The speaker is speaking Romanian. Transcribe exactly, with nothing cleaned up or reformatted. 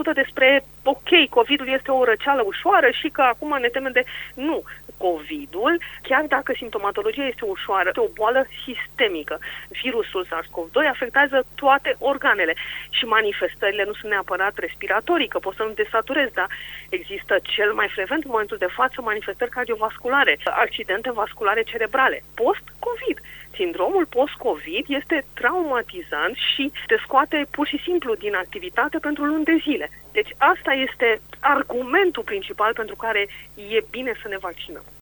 discută despre, ok, COVID-ul este o răceală ușoară și că acum ne temem de... Nu. COVID-ul, chiar dacă simptomatologia este ușoară, este o boală sistemică. Virusul SARS-CoV doi afectează toate organele și manifestările nu sunt neapărat respiratorii, că poți să nu te saturezi, dar există cel mai frecvent în momentul de față manifestări cardiovasculare, accidente vasculare cerebrale, post-COVID. Sindromul post-COVID este traumatizant și te scoate pur și simplu din activitate pentru luni de zile. Deci asta este argumentul principal pentru care e bine să ne vaccinăm.